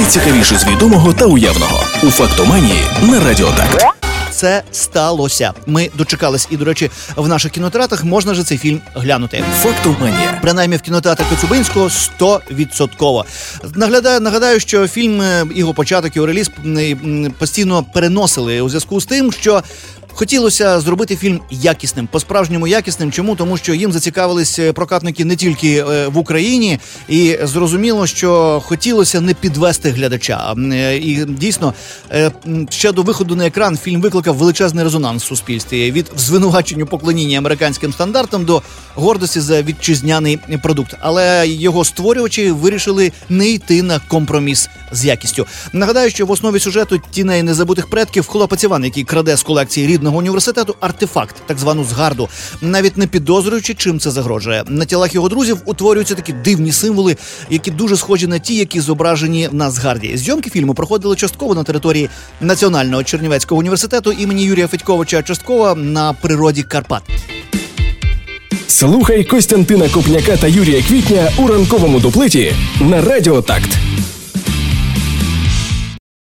найцікавіше з відомого та уявного у «Фактоманії» на Радіо Так. Це сталося. Ми дочекались, і, до речі, в наших кінотеатрах можна же цей фільм глянути. «Фактоманія». Принаймні в кінотеатрі Коцюбинського 100%. Нагадаю, що фільм, його початок, його реліз постійно переносили у зв'язку з тим, що хотілося зробити фільм якісним, по-справжньому якісним. Чому? Тому що їм зацікавились прокатники не тільки в Україні, і зрозуміло, що хотілося не підвести глядача. І дійсно, ще до виходу на екран фільм викликав величезний резонанс в суспільстві. Від звинувачення поклоніння американським стандартам до гордості за вітчизняний продукт. Але його створювачі вирішили не йти на компроміс з якістю. Нагадаю, що в основі сюжету «Тіней незабутих предків» хлопець Іван, який краде з колекції рідного університету артефакт, так звану згарду, навіть не підозрюючи, чим це загрожує. На тілах його друзів утворюються такі дивні символи, які дуже схожі на ті, які зображені на згарді. Зйомки фільму проходили частково на території Національного Чернівецького університету імені Юрія Федьковича, частково на природі Карпат. Слухай Костянтина Копняка та Юрія Квітня у ранковому дуплеті на Радіо Такт.